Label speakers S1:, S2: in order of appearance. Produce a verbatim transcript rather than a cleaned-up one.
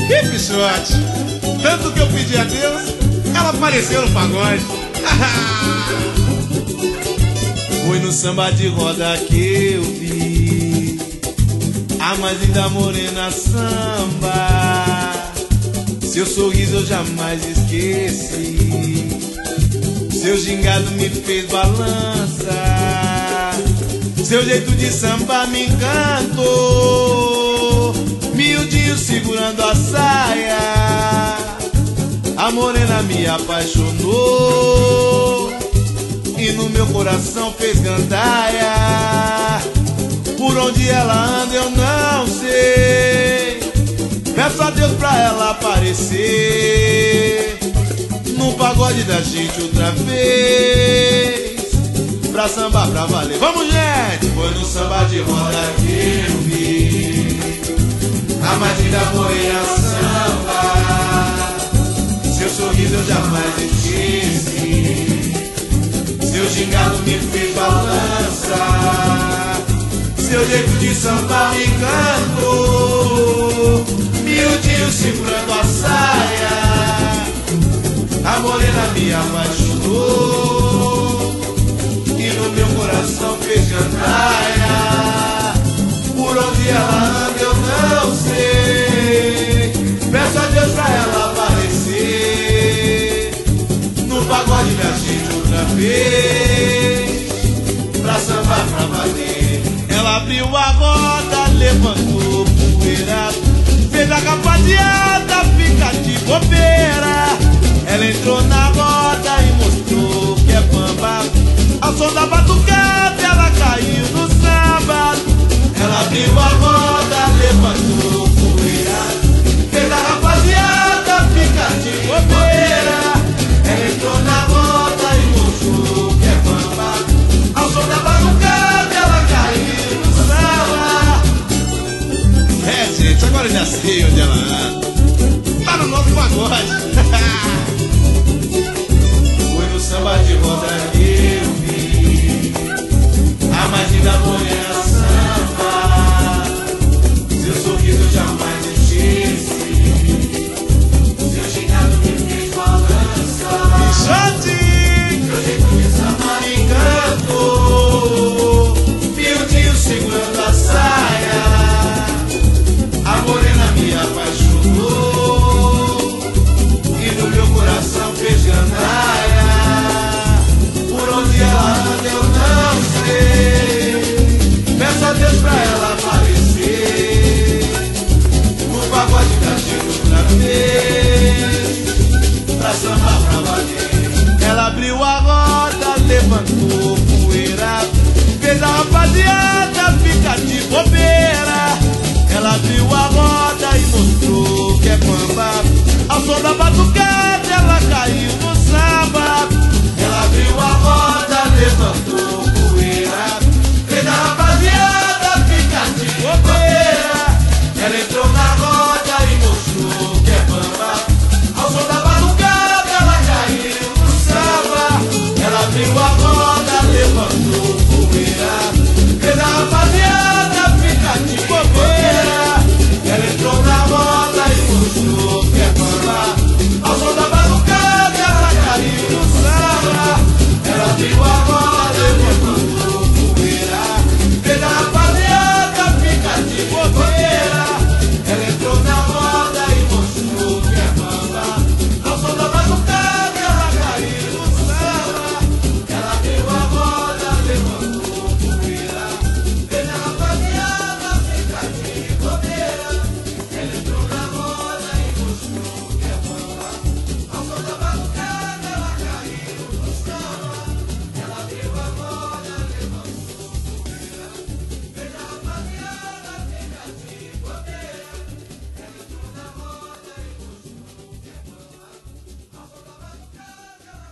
S1: Que pichote! Tanto que eu pedi a Deus, ela apareceu no pagode. Foi no samba de roda que eu vi a mais linda morena samba. Seu sorriso eu jamais esqueci, seu gingado me fez balança, seu jeito de samba me encantou, miudinho segurando a saia, a morena me apaixonou e no meu coração fez gandaia. Por onde ela anda eu não sei, peço a Deus pra ela aparecer no pagode da gente outra vez, pra sambar pra valer. Vamos, gente! Foi no samba de roda que eu vi a mais linda morena samba. Seu sorriso eu jamais esqueci, seu gingado me fez balança, seu jeito de samba me encantou, miudinho segurando a saia, a morena me apaixonou e no meu coração fez gandaia. Por onde ela anda eu não sei, peço a Deus pra ela aparecer no pagode da gente outra vez, pra sambar pra valer. Ela abriu a roda, levantou poeira, fez a rapaziada ficar de bobeira. Ela entrou na roda e mostrou que é bamba, ao som da batucada ela caiu no samba. Ela abriu a roda, levantou poeira, fez a rapaziada ficar de bobeira. Ela entrou na roda e mostrou que é bamba, ao som da batucada ela caiu no samba. É, gente, agora eu já sei onde ela anda, tá no nosso pagode. Foi no samba de roda que eu vi a mais linda mulher